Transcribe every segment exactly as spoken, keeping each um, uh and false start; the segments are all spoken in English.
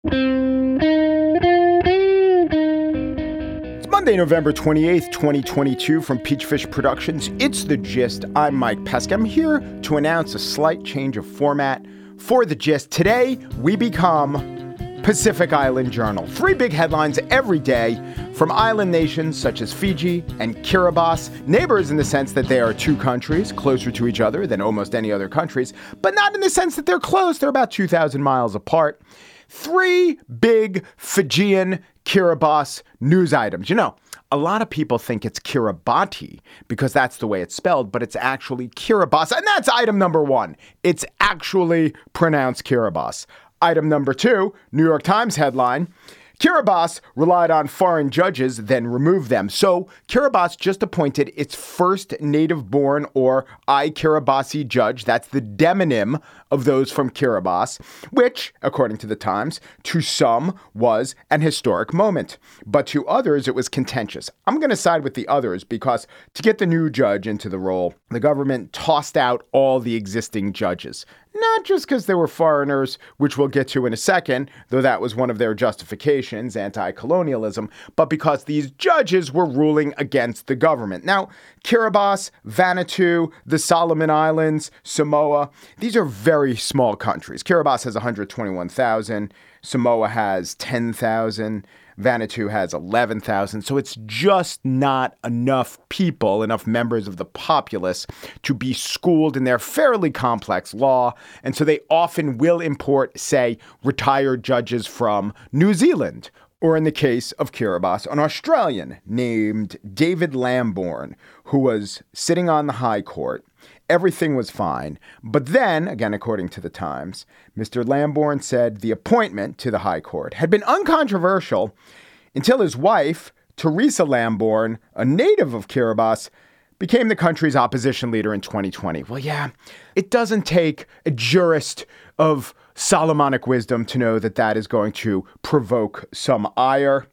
It's Monday, November twenty-eighth, twenty twenty-two from Peachfish Productions. It's The Gist. I'm Mike Pesca. I'm here to announce a slight change of format for The Gist. Today, we become Pacific Island Journal. Three big headlines every day from island nations such as Fiji and Kiribati, neighbors in the sense that they are two countries closer to each other than almost any other countries, but not in the sense that they're close. They're about two thousand miles apart. Three big Fijian Kiribati news items. You know, a lot of people think it's Kiribati because that's the way it's spelled, but it's actually Kiribati. And that's item number one. It's actually pronounced Kiribati. Item number two, New York Times headline, Kiribati relied on foreign judges, then removed them. So Kiribati just appointed its first native-born or I-Kiribati judge. That's the demonym of those from Kiribati, which, according to the Times, to some was an historic moment. But to others, it was contentious. I'm going to side with the others because to get the new judge into the role, the government tossed out all the existing judges. Not just because they were foreigners, which we'll get to in a second, though that was one of their justifications, anti-colonialism, but because these judges were ruling against the government. Now, Kiribati, Vanuatu, the Solomon Islands, Samoa, these are very small countries. Kiribati has one hundred twenty-one thousand, Samoa has ten thousand, Vanuatu has eleven thousand. So it's just not enough people, enough members of the populace to be schooled in their fairly complex law. And so they often will import, say, retired judges from New Zealand, or in the case of Kiribati, an Australian named David Lambourne, who was sitting on the High Court. Everything was fine. But then, again, according to the Times, Mister Lambourne said the appointment to the High Court had been uncontroversial until his wife, Teresa Lambourne, a native of Kiribati, became the country's opposition leader in twenty twenty. Well, yeah, it doesn't take a jurist of Solomonic wisdom to know that that is going to provoke some ire.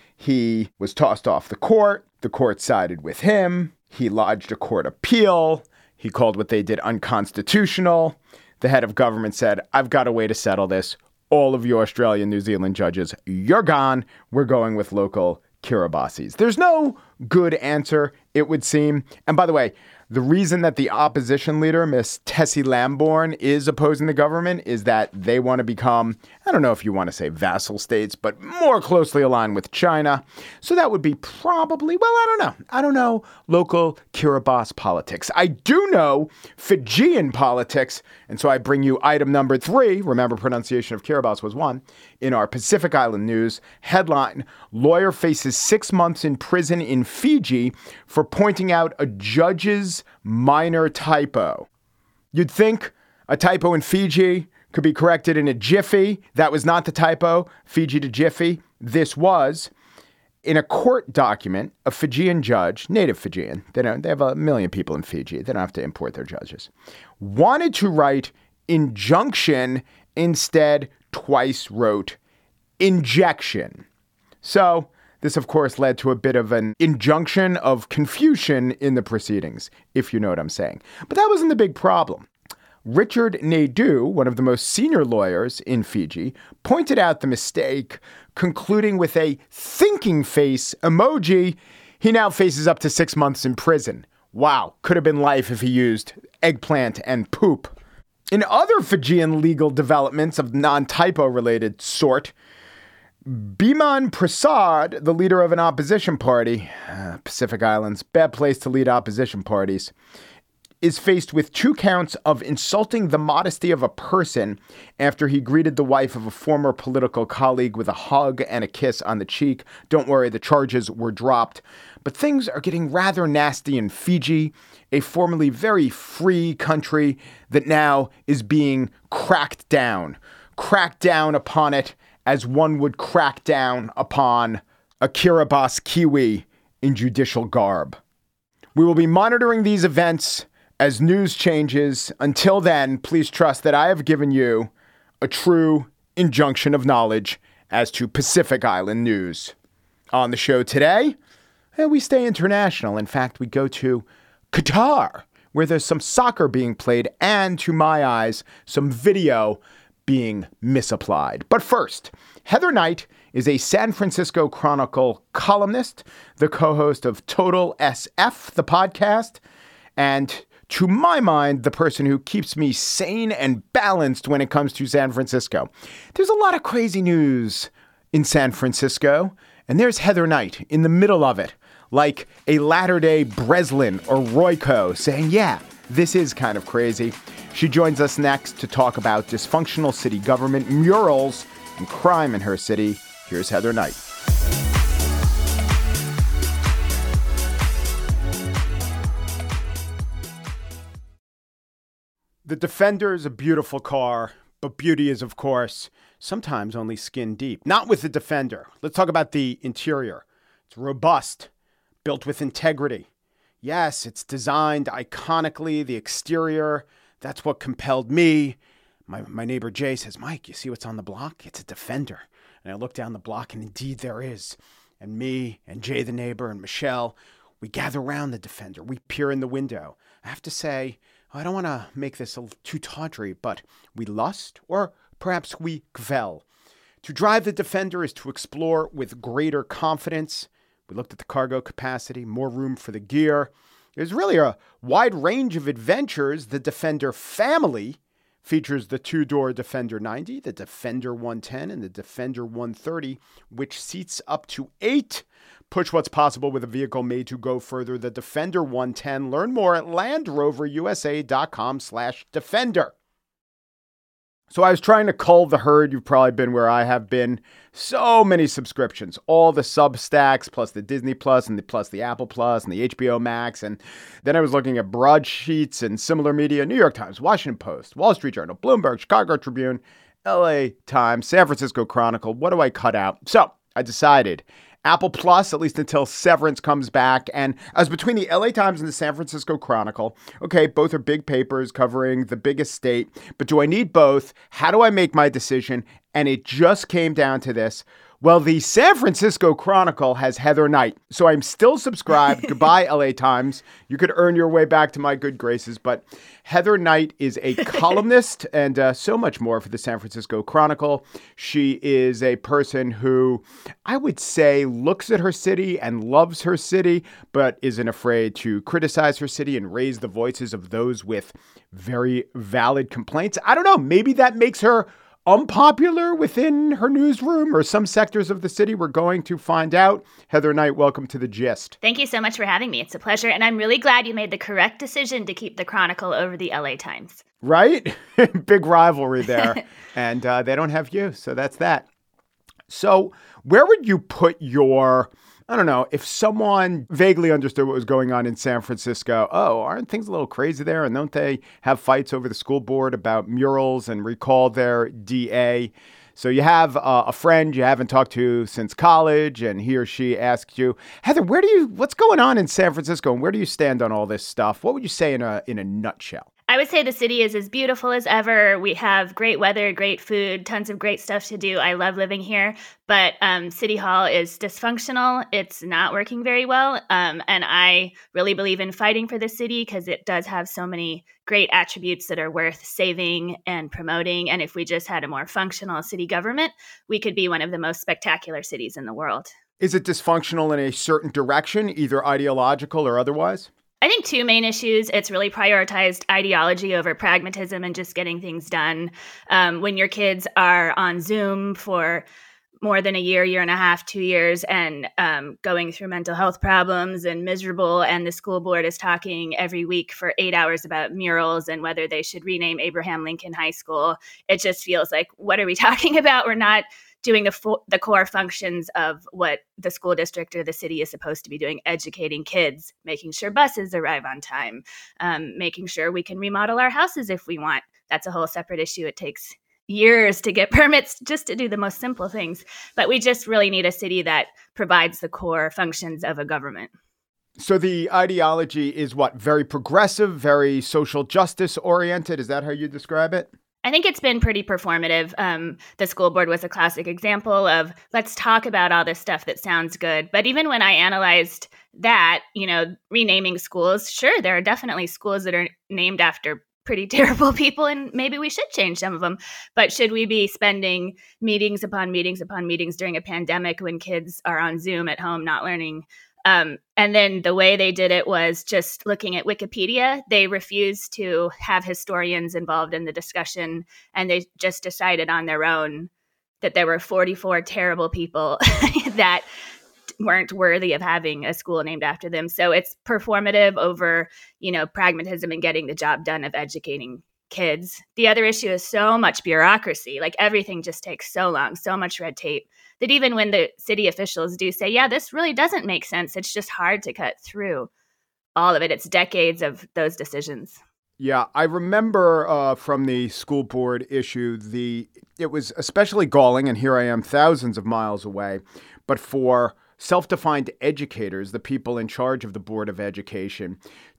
He was tossed off the court. The court sided with him. He lodged a court appeal. He called what they did unconstitutional. The head of government said, I've got a way to settle this. All of you Australian, New Zealand judges, you're gone. We're going with local Kiribatis. There's no good answer, it would seem. And by the way, the reason that the opposition leader, Miss Tessie Lambourne, is opposing the government is that they want to become, I don't know if you want to say vassal states, but more closely aligned with China. So that would be probably, well, I don't know. I don't know local Kiribati politics. I do know Fijian politics. And so I bring you item number three. Remember, pronunciation of Kiribati was one. In our Pacific Island news headline, lawyer faces six months in prison in Fiji for pointing out a judge's minor typo. You'd think a typo in Fiji could be corrected in a jiffy. That was not the typo. Fiji to jiffy. This was in a court document. A Fijian judge, native Fijian, they don't, they have a million people in Fiji. They don't have to import their judges, wanted to write injunction, instead twice wrote injection. So this, of course, led to a bit of an injunction of confusion in the proceedings, if you know what I'm saying. But that wasn't the big problem. Richard Naidoo, one of the most senior lawyers in Fiji, pointed out the mistake, concluding with a thinking face emoji. He now faces up to six months in prison. Wow, could have been life if he used eggplant and poop. In other Fijian legal developments of non-typo related sort, Biman Prasad, the leader of an opposition party, uh, Pacific Islands, bad place to lead opposition parties, is faced with two counts of insulting the modesty of a person after he greeted the wife of a former political colleague with a hug and a kiss on the cheek. Don't worry, the charges were dropped. But things are getting rather nasty in Fiji, a formerly very free country that now is being cracked down. Cracked down upon it as one would crack down upon a Kiribati Kiwi in judicial garb. We will be monitoring these events as news changes. Until then, please trust that I have given you a true injunction of knowledge as to Pacific Island news. On the show today, we stay international. In fact, we go to Qatar, where there's some soccer being played and, to my eyes, some video being misapplied. But first, Heather Knight is a San Francisco Chronicle columnist, the co-host of Total S F, the podcast, and to my mind, the person who keeps me sane and balanced when it comes to San Francisco. There's a lot of crazy news in San Francisco, and there's Heather Knight in the middle of it, like a latter-day Breslin or Royko saying, yeah, this is kind of crazy. She joins us next to talk about dysfunctional city government, murals, and crime in her city. Here's Heather Knight. The Defender is a beautiful car, but beauty is, of course, sometimes only skin deep. Not with the Defender. Let's talk about the interior. It's robust, built with integrity. Yes, it's designed iconically. The exterior, that's what compelled me. My my neighbor Jay says, Mike, you see what's on the block? It's a Defender. And I look down the block, and indeed there is. And me and Jay, the neighbor, and Michelle, we gather around the Defender. We peer in the window. I have to say, I don't want to make this a little too tawdry, but we lust, or perhaps we kvel. To drive the Defender is to explore with greater confidence. We looked at the cargo capacity, more room for the gear. There's really a wide range of adventures. The Defender family features the two-door Defender ninety, the Defender one ten, and the Defender one thirty, which seats up to eight. Push what's possible with a vehicle made to go further. The Defender one ten. Learn more at LandRoverUSA.com slash Defender. So I was trying to cull the herd. You've probably been where I have been. So many subscriptions, all the Substacks, plus the Disney Plus, and the, plus the Apple Plus, and the H B O Max. And then I was looking at broadsheets and similar media, New York Times, Washington Post, Wall Street Journal, Bloomberg, Chicago Tribune, L A Times, San Francisco Chronicle. What do I cut out? So I decided Apple Plus, at least until Severance comes back. And I was between the L A Times and the San Francisco Chronicle. Okay, both are big papers covering the biggest state. But do I need both? How do I make my decision? And it just came down to this. Well, the San Francisco Chronicle has Heather Knight. So I'm still subscribed. Goodbye, L A Times. You could earn your way back to my good graces. But Heather Knight is a columnist and uh, so much more for the San Francisco Chronicle. She is a person who I would say looks at her city and loves her city, but isn't afraid to criticize her city and raise the voices of those with very valid complaints. I don't know. Maybe that makes her unpopular within her newsroom or some sectors of the city. We're going to find out. Heather Knight, welcome to The Gist. Thank you so much for having me. It's a pleasure. And I'm really glad you made the correct decision to keep the Chronicle over the L A Times. Right? Big rivalry there. And uh, they don't have you. So that's that. So where would you put your, I don't know, if someone vaguely understood what was going on in San Francisco, oh, aren't things a little crazy there? And don't they have fights over the school board about murals and recall their D A? So you have uh, a friend you haven't talked to since college, and he or she asks you, Heather, where do you, what's going on in San Francisco, and where do you stand on all this stuff? What would you say in a in a nutshell? I would say the city is as beautiful as ever. We have great weather, great food, tons of great stuff to do. I love living here, but um, City Hall is dysfunctional. It's not working very well. Um, and I really believe in fighting for the city because it does have so many great attributes that are worth saving and promoting. And if we just had a more functional city government, we could be one of the most spectacular cities in the world. Is it dysfunctional in a certain direction, either ideological or otherwise? I think two main issues. It's really prioritized ideology over pragmatism and just getting things done. Um, when your kids are on Zoom for more than a year, year and a half, two years, and um, going through mental health problems and miserable, and the school board is talking every week for eight hours about murals and whether they should rename Abraham Lincoln High School, it just feels like, what are we talking about? We're not doing the fo- the core functions of what the school district or the city is supposed to be doing, educating kids, making sure buses arrive on time, um, making sure we can remodel our houses if we want. That's a whole separate issue. It takes years to get permits just to do the most simple things. But we just really need a city that provides the core functions of a government. So the ideology is what? Very progressive, very social justice oriented. Is that how you describe it? I think it's been pretty performative. Um, the school board was a classic example of let's talk about all this stuff that sounds good. But even when I analyzed that, you know, renaming schools, sure, there are definitely schools that are named after pretty terrible people, and maybe we should change some of them. But should we be spending meetings upon meetings upon meetings during a pandemic when kids are on Zoom at home not learning? Um, and then the way they did it was just looking at Wikipedia. They refused to have historians involved in the discussion, and they just decided on their own that there were forty-four terrible people that weren't worthy of having a school named after them. So it's performative over, you know, pragmatism and getting the job done of educating kids. The other issue is so much bureaucracy. Like everything just takes so long, so much red tape, that even when the city officials do say, yeah, this really doesn't make sense, it's just hard to cut through all of it. It's decades of those decisions. Yeah, I remember uh, from the school board issue, the it was especially galling, and here I am thousands of miles away, but for self-defined educators, the people in charge of the Board of Education,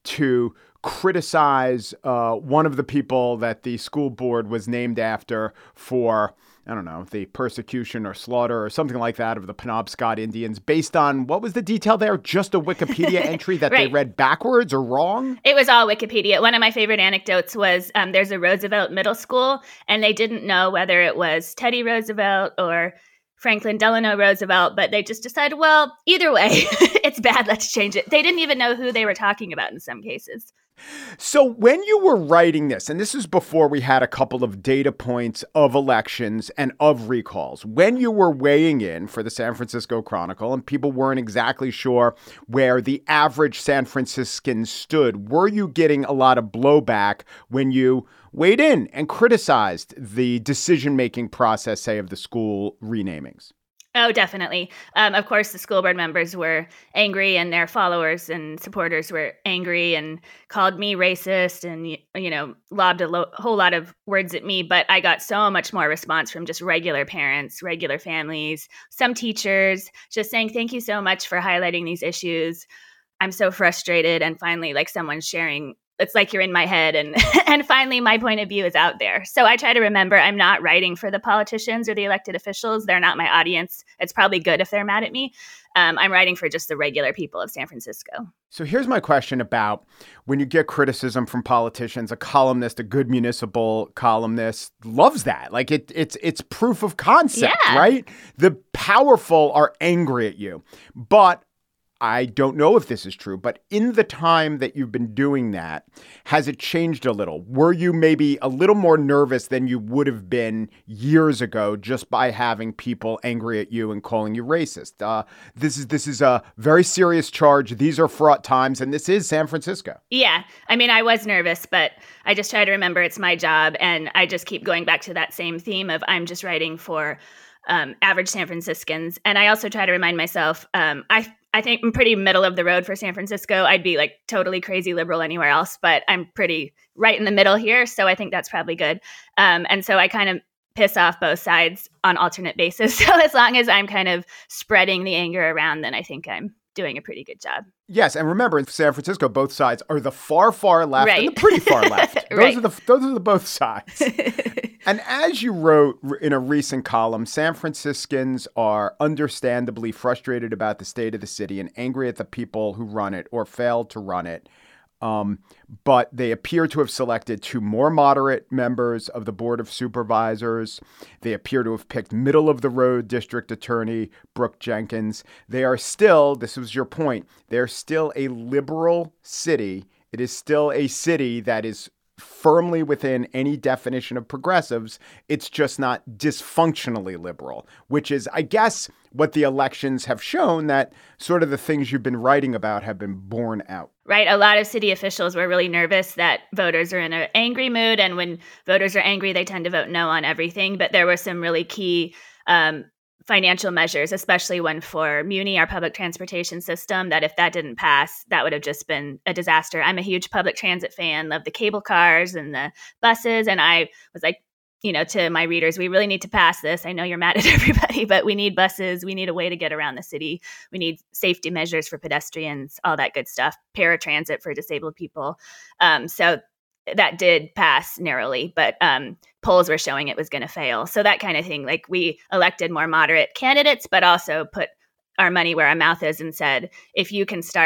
to criticize uh, one of the people that the school board was named after for, I don't know, the persecution or slaughter or something like that of the Penobscot Indians based on, what was the detail there? Just a Wikipedia entry that right. they read backwards or wrong? It was all Wikipedia. One of my favorite anecdotes was um, there's a Roosevelt Middle School, and they didn't know whether it was Teddy Roosevelt or Franklin Delano Roosevelt, but they just decided, well, either way, it's bad, let's change it. They didn't even know who they were talking about in some cases. So when you were writing this, and this is before we had a couple of data points of elections and of recalls, when you were weighing in for the San Francisco Chronicle and people weren't exactly sure where the average San Franciscan stood, were you getting a lot of blowback when you weighed in and criticized the decision-making process, say, of the school renamings? Oh, definitely. Um, of course, the school board members were angry, and their followers and supporters were angry and called me racist and, you know, lobbed a lo- whole lot of words at me. But I got so much more response from just regular parents, regular families, some teachers just saying, thank you so much for highlighting these issues. I'm so frustrated. And finally, like someone sharing, it's like you're in my head, and and finally my point of view is out there. So I try to remember I'm not writing for the politicians or the elected officials. They're not my audience. It's probably good if they're mad at me. Um, I'm writing for just the regular people of San Francisco. So here's my question about when you get criticism from politicians. A columnist, a good municipal columnist, loves that. Like it, it's it's proof of concept, yeah. right? The powerful are angry at you, but I don't know if this is true, but in the time that you've been doing that, has it changed a little? Were you maybe a little more nervous than you would have been years ago just by having people angry at you and calling you racist? Uh, this is this is a very serious charge. These are fraught times, and this is San Francisco. Yeah. I mean, I was nervous, but I just try to remember it's my job. And I just keep going back to that same theme of I'm just writing for um, average San Franciscans. And I also try to remind myself, um, I I think I'm pretty middle of the road for San Francisco. I'd be like totally crazy liberal anywhere else, but I'm pretty right in the middle here. So I think that's probably good. Um, and so I kind of piss off both sides on alternate basis. So as long as I'm kind of spreading the anger around, then I think I'm doing a pretty good job. Yes, and remember, in San Francisco, both sides are the far, far left right. and the pretty far left. Those right. are the those are the both sides. And as you wrote in a recent column, San Franciscans are understandably frustrated about the state of the city and angry at the people who run it or failed to run it. Um, but they appear to have selected two more moderate members of the Board of Supervisors. They appear to have picked middle-of-the-road District Attorney Brooke Jenkins. They are still, this was your point, they're still a liberal city. It is still a city that is firmly within any definition of progressives. It's just not dysfunctionally liberal, which is, I guess, what the elections have shown, that sort of the things you've been writing about have been borne out. Right. A lot of city officials were really nervous that voters are in an angry mood. And when voters are angry, they tend to vote no on everything. But there were some really key um, financial measures, especially one for Muni, our public transportation system, that if that didn't pass, that would have just been a disaster. I'm a huge public transit fan, love the cable cars and the buses. And I was like, you know, to my readers, we really need to pass this. I know you're mad at everybody, but we need buses. We need a way to get around the city. We need safety measures for pedestrians, all that good stuff, paratransit for disabled people. Um, so that did pass narrowly, but um, polls were showing it was going to fail. So that kind of thing, like we elected more moderate candidates, but also put our money where our mouth is and said, if you can start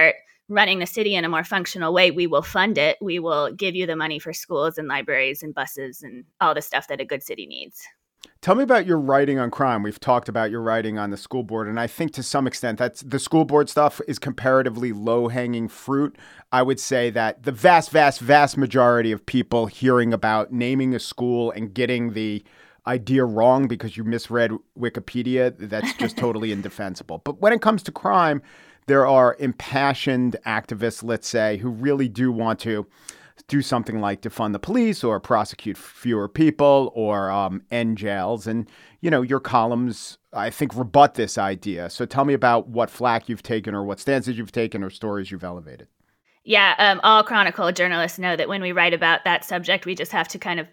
running the city in a more functional way, we will fund it. We will give you the money for schools and libraries and buses and all the stuff that a good city needs. Tell me about your writing on crime. We've talked about your writing on the school board, and I think to some extent that's the school board stuff is comparatively low-hanging fruit. I would say that the vast, vast, vast majority of people hearing about naming a school and getting the idea wrong because you misread Wikipedia, that's just totally indefensible. But when it comes to crime, there are impassioned activists, let's say, who really do want to do something like defund the police or prosecute fewer people or um, end jails. And, you know, your columns, I think, rebut this idea. So tell me about what flack you've taken or what stances you've taken or stories you've elevated. Yeah, um, all Chronicle journalists know that when we write about that subject, we just have to kind of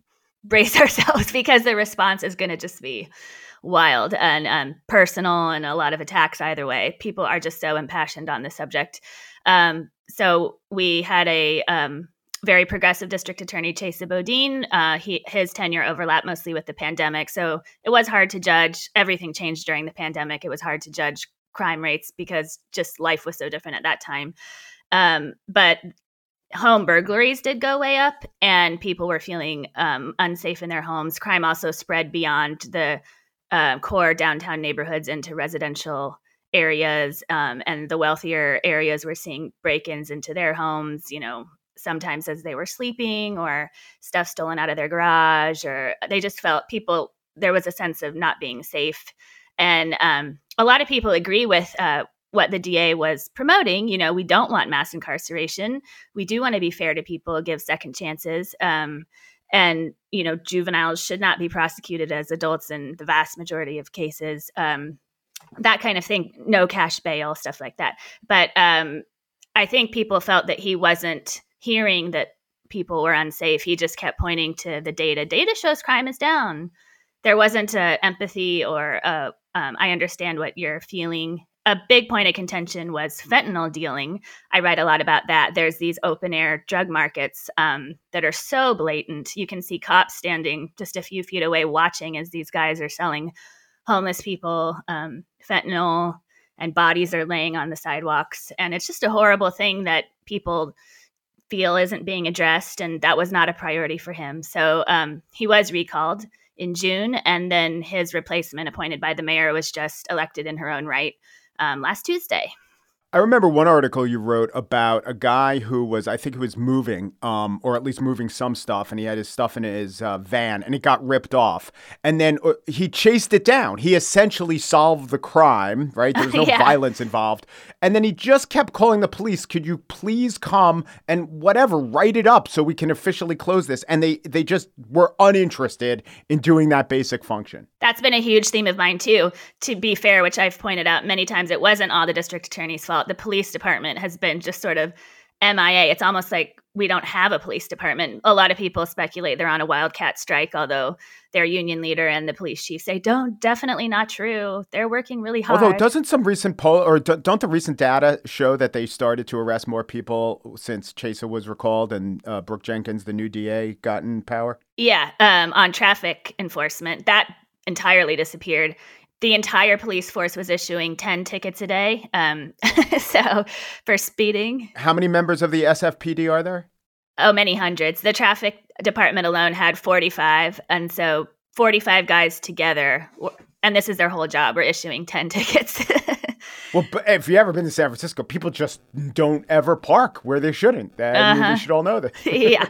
brace ourselves because the response is going to just be wild and um, personal and a lot of attacks either way. People are just so impassioned on the subject. Um, so we had a um, very progressive district attorney, Chesa Boudin. Uh, he, his tenure overlapped mostly with the pandemic. So it was hard to judge. Everything changed during the pandemic. It was hard to judge crime rates because just life was so different at that time. Um, but home burglaries did go way up and people were feeling um, unsafe in their homes. Crime also spread beyond the uh, core downtown neighborhoods into residential areas. Um, and the wealthier areas were seeing break-ins into their homes, you know, sometimes as they were sleeping or stuff stolen out of their garage, or they just felt people, there was a sense of not being safe. And um, a lot of people agree with uh, what the D A was promoting. You know, we don't want mass incarceration. We do want to be fair to people, give second chances. Um, and, you know, juveniles should not be prosecuted as adults in the vast majority of cases. Um, that kind of thing, no cash bail, stuff like that. But um, I think people felt that he wasn't hearing that people were unsafe. He just kept pointing to the data. Data shows crime is down. There wasn't a empathy or a, um, I understand what you're feeling. A big point of contention was fentanyl dealing. I write a lot about that. There's these open air drug markets um, that are so blatant. You can see cops standing just a few feet away watching as these guys are selling homeless people um, fentanyl, and bodies are laying on the sidewalks. And it's just a horrible thing that people feel isn't being addressed. And that was not a priority for him. So um, he was recalled in June. And then his replacement, appointed by the mayor, was just elected in her own right um, last Tuesday. I remember one article you wrote about a guy who was, I think he was moving, um, or at least moving some stuff, and he had his stuff in his uh, van, and it got ripped off. And then uh, he chased it down. He essentially solved the crime, right? There was no yeah. violence involved. And then he just kept calling the police, could you please come and whatever, write it up so we can officially close this? And they, they just were uninterested in doing that basic function. That's been a huge theme of mine, too. To be fair, which I've pointed out many times, it wasn't all the district attorney's fault. The police department has been just sort of M I A. It's almost like we don't have a police department. A lot of people speculate they're on a wildcat strike, although their union leader and the police chief say, don't, definitely not true. They're working really hard. Although doesn't some recent poll or don't the recent data show that they started to arrest more people since Chesa was recalled and uh, Brooke Jenkins, the new D A, got in power? Yeah, um, on traffic enforcement. That entirely disappeared. The entire police force was issuing ten tickets a day. Um, so for speeding. How many members of the S F P D are there? Oh, many hundreds. The traffic department alone had forty-five. And so forty-five guys together, and this is their whole job, were issuing ten tickets. Well, but if you've ever been to San Francisco, people just don't ever park where they shouldn't. And uh-huh. We should all know that. Yeah.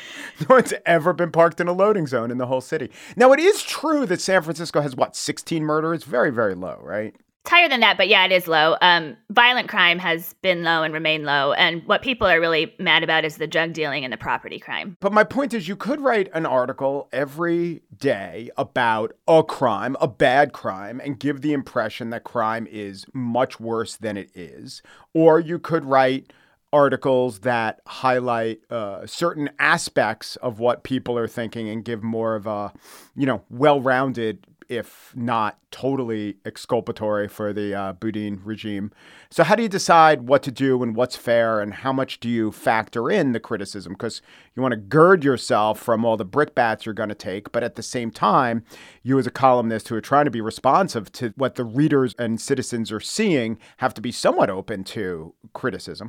No one's ever been parked in a loading zone in the whole city. Now, it is true that San Francisco has, what, sixteen murders? Very, very low, right? It's higher than that, but yeah, it is low. Um, violent crime has been low and remain low. And what people are really mad about is the drug dealing and the property crime. But my point is, you could write an article every day about a crime, a bad crime, and give the impression that crime is much worse than it is. Or you could write articles that highlight uh, certain aspects of what people are thinking and give more of a, you know, well-rounded, if not totally exculpatory for the uh, Boudin regime. So how do you decide what to do and what's fair, and how much do you factor in the criticism? Because you want to gird yourself from all the brickbats you're going to take, but at the same time, you as a columnist who are trying to be responsive to what the readers and citizens are seeing have to be somewhat open to criticism.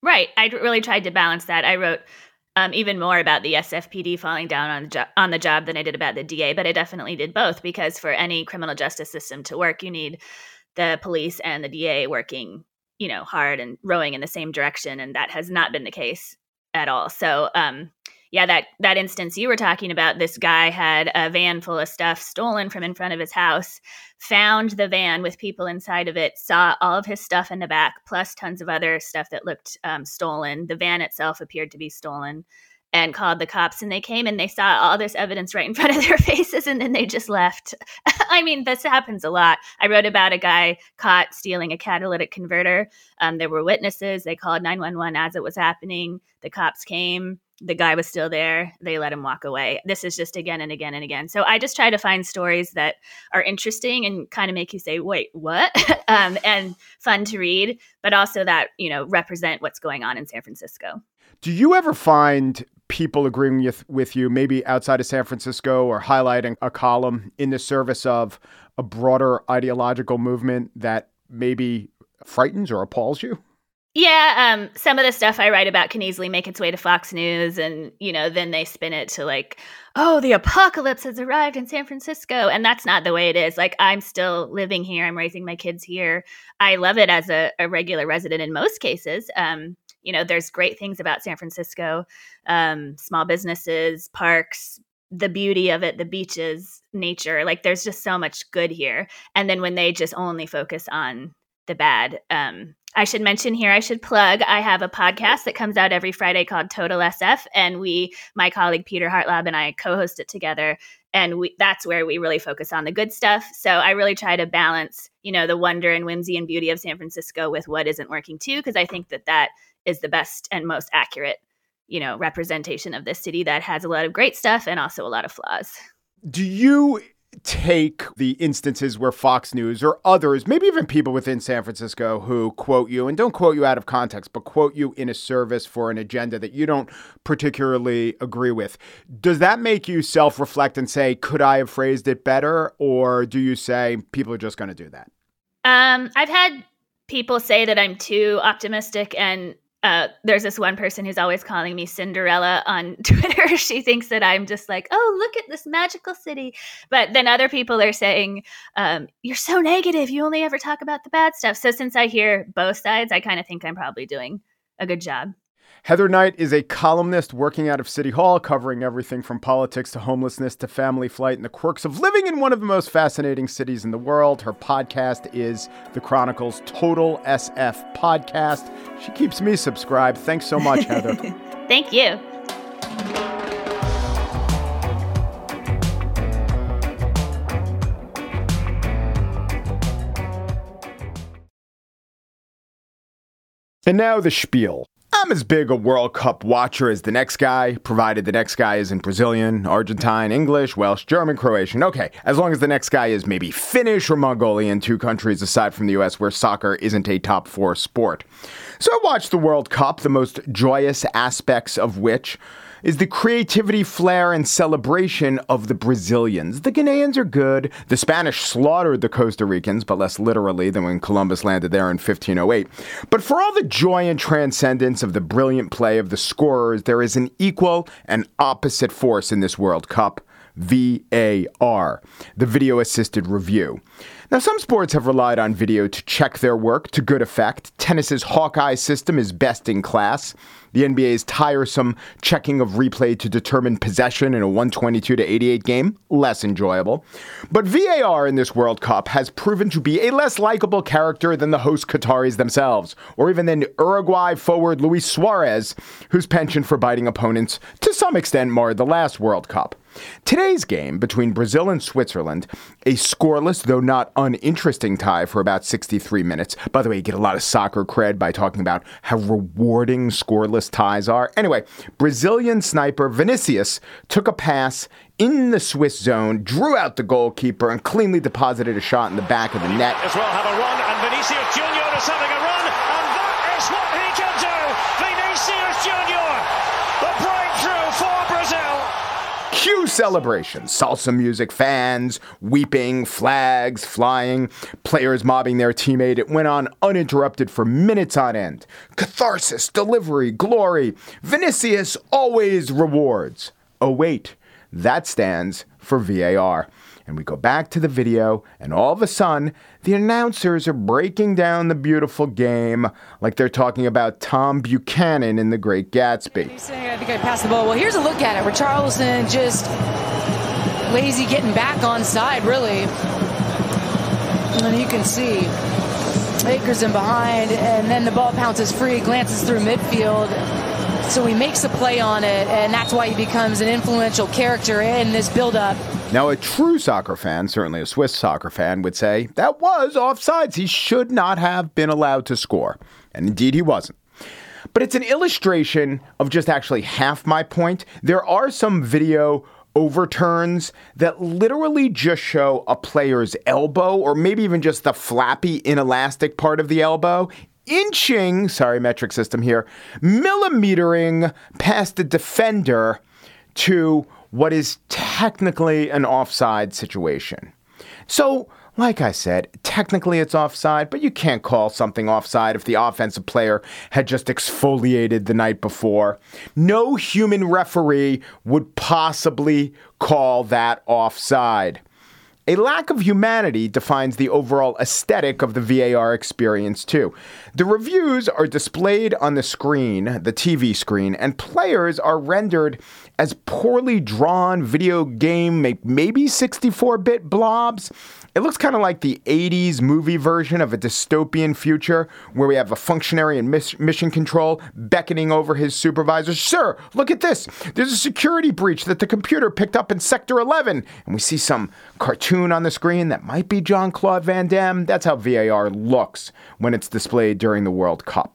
Right. I really tried to balance that. I wrote um, even more about the S F P D falling down on the, jo- on the job than I did about the D A, but I definitely did both because for any criminal justice system to work, you need the police and the D A working, you know, hard and rowing in the same direction. And that has not been the case at all. So, um, yeah, that, that instance you were talking about, this guy had a van full of stuff stolen from in front of his house, found the van with people inside of it, saw all of his stuff in the back, plus tons of other stuff that looked um, stolen. The van itself appeared to be stolen, and called the cops, and they came and they saw all this evidence right in front of their faces, and then they just left. I mean, this happens a lot. I wrote about a guy caught stealing a catalytic converter. Um, there were witnesses. They called nine one one as it was happening. The cops came. The guy was still there. They let him walk away. This is just again and again and again. So I just try to find stories that are interesting and kind of make you say, wait, what? um, and fun to read, but also that, you know, represent what's going on in San Francisco. Do you ever find people agreeing with, with you, maybe outside of San Francisco, or highlighting a column in the service of a broader ideological movement that maybe frightens or appalls you? Yeah, um, some of the stuff I write about can easily make its way to Fox News, and, you know, then they spin it to like, oh, the apocalypse has arrived in San Francisco. And that's not the way it is. Like, I'm still living here. I'm raising my kids here. I love it as a, a regular resident in most cases. Um, you know, there's great things about San Francisco, um, small businesses, parks, the beauty of it, the beaches, nature. Like, there's just so much good here. And then when they just only focus on the bad, um, I should mention here, I should plug, I have a podcast that comes out every Friday called Total S F. And we, my colleague Peter Hartlab and I co-host it together. And we, that's where we really focus on the good stuff. So I really try to balance, you know, the wonder and whimsy and beauty of San Francisco with what isn't working too, because I think that that is the best and most accurate, you know, representation of this city that has a lot of great stuff and also a lot of flaws. Do you take the instances where Fox News or others, maybe even people within San Francisco, who quote you, and don't quote you out of context, but quote you in a service for an agenda that you don't particularly agree with, does that make you self-reflect and say, could I have phrased it better? Or do you say people are just going to do that? Um, I've had people say that I'm too optimistic, and Uh, there's this one person who's always calling me Cinderella on Twitter. She thinks that I'm just like, oh, look at this magical city. But then other people are saying, um, you're so negative. You only ever talk about the bad stuff. So since I hear both sides, I kind of think I'm probably doing a good job. Heather Knight is a columnist working out of City Hall, covering everything from politics to homelessness to family flight and the quirks of living in one of the most fascinating cities in the world. Her podcast is The Chronicle's Total S F Podcast. She keeps me subscribed. Thanks so much, Heather. Thank you. And now the spiel. I'm as big a World Cup watcher as the next guy, provided the next guy isn't Brazilian, Argentine, English, Welsh, German, Croatian. Okay, as long as the next guy is maybe Finnish or Mongolian, two countries aside from the U S where soccer isn't a top four sport. So I watched the World Cup, the most joyous aspects of which is the creativity, flair, and celebration of the Brazilians. The Ghanaians are good. The Spanish slaughtered the Costa Ricans, but less literally than when Columbus landed there in fifteen oh eight. But for all the joy and transcendence of the brilliant play of the scorers, there is an equal and opposite force in this World Cup: V A R, the video assisted review. Now, some sports have relied on video to check their work to good effect. Tennis's Hawkeye system is best in class. The N B A's tiresome checking of replay to determine possession in a one twenty-two to eighty-eight game, less enjoyable. But V A R in this World Cup has proven to be a less likable character than the host Qataris themselves, or even than Uruguay forward Luis Suarez, whose penchant for biting opponents to some extent marred the last World Cup. Today's game between Brazil and Switzerland, a scoreless though not uninteresting tie for about sixty-three minutes. By the way, you get a lot of soccer cred by talking about how rewarding scoreless ties are. Anyway, Brazilian sniper Vinicius took a pass in the Swiss zone, drew out the goalkeeper, and cleanly deposited a shot in the back of the net. As well have a run, and Vinicius Junior is having a run, and that is what he can do. Vinicius Junior, the breakthrough for Brazil. Cue celebration. Salsa music, fans weeping, flags flying, players mobbing their teammate. It went on uninterrupted for minutes on end. Catharsis, delivery, glory. Vinicius always rewards. Oh, wait, that stands for V A R. And we go back to the video, and all of a sudden, the announcers are breaking down the beautiful game like they're talking about Tom Buchanan in The Great Gatsby. He's saying, I think I passed the ball. Well, here's a look at it where Charleston just lazy getting back on side, really. And you can see Akers in behind, and then the ball pounces free, glances through midfield. So he makes a play on it, and that's why he becomes an influential character in this build-up. Now, a true soccer fan, certainly a Swiss soccer fan, would say that was offsides. He should not have been allowed to score. And indeed, he wasn't. But it's an illustration of just actually half my point. There are some video overturns that literally just show a player's elbow, or maybe even just the flappy, inelastic part of the elbow, inching, sorry, metric system here, millimetering past the defender to what is technically an offside situation. So, like I said, technically it's offside, but you can't call something offside if the offensive player had just exfoliated the night before. No human referee would possibly call that offside. A lack of humanity defines the overall aesthetic of the V A R experience, too. The reviews are displayed on the screen, the T V screen, and players are rendered as poorly drawn video game, maybe sixty-four bit blobs. It looks kind of like the eighties movie version of a dystopian future where we have a functionary in miss- mission control beckoning over his supervisor. Sir, look at this. There's a security breach that the computer picked up in Sector eleven. And we see some cartoon on the screen that might be Jean-Claude Van Damme. That's how V A R looks when it's displayed during the World Cup.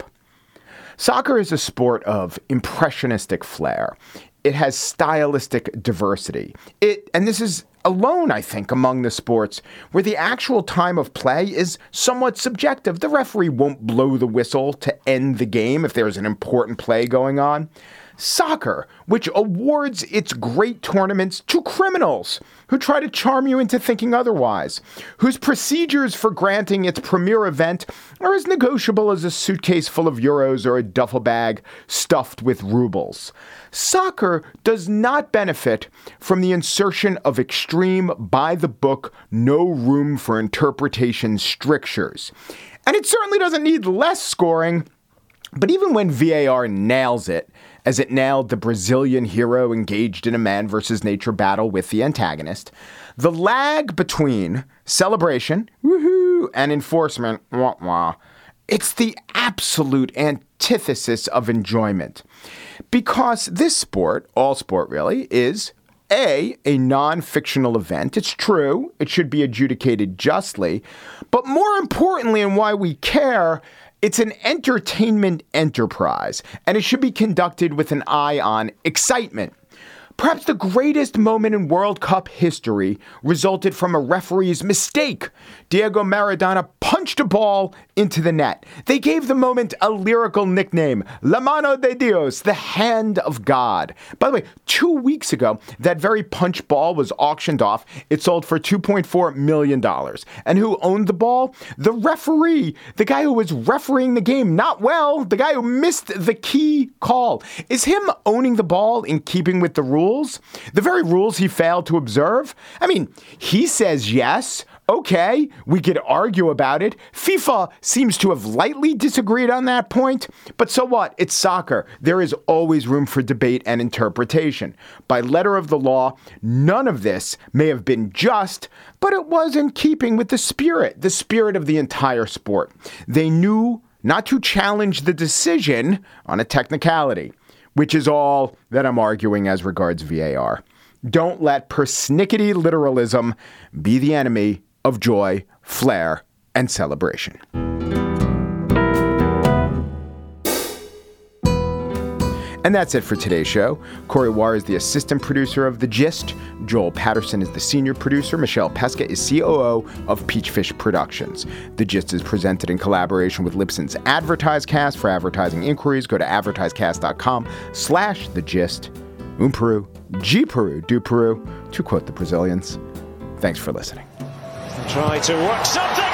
Soccer is a sport of impressionistic flair. It has stylistic diversity. It, and this is alone, I think, among the sports where the actual time of play is somewhat subjective. The referee won't blow the whistle to end the game if there's an important play going on. Soccer, which awards its great tournaments to criminals who try to charm you into thinking otherwise, whose procedures for granting its premier event are as negotiable as a suitcase full of euros or a duffel bag stuffed with rubles. Soccer does not benefit from the insertion of extreme, by-the-book, no room for interpretation strictures. And it certainly doesn't need less scoring. But even when V A R nails it, as it nailed the Brazilian hero engaged in a man versus nature battle with the antagonist, the lag between celebration, woohoo, and enforcement, wah wah, it's the absolute antithesis of enjoyment. Because this sport, all sport really, is A, a non-fictional event. It's true. It should be adjudicated justly. But more importantly, and why we care, it's an entertainment enterprise, and it should be conducted with an eye on excitement. Perhaps the greatest moment in World Cup history resulted from a referee's mistake. Diego Maradona punched a ball into the net. They gave the moment a lyrical nickname, La Mano de Dios, the hand of God. By the way, two weeks ago, that very punch ball was auctioned off. It sold for two point four million dollars. And who owned the ball? The referee, the guy who was refereeing the game not well, the guy who missed the key call. Is him owning the ball in keeping with the rules? The very rules he failed to observe? I mean, he says yes. Okay, we could argue about it. FIFA seems to have lightly disagreed on that point. But so what? It's soccer. There is always room for debate and interpretation. By letter of the law, none of this may have been just, but it was in keeping with the spirit, the spirit of the entire sport. They knew not to challenge the decision on a technicality, which is all that I'm arguing as regards V A R. Don't let persnickety literalism be the enemy of joy, flair, and celebration. And that's it for today's show. Corey War is the assistant producer of The Gist. Joel Patterson is the senior producer. Michelle Pesca is C O O of Peachfish Productions. The Gist is presented in collaboration with Libsyn's AdvertiseCast. For advertising inquiries, go to advertisecast.com slash The Gist. Un Peru, G Peru, do Peru, to quote the Brazilians. Thanks for listening. Try to work something.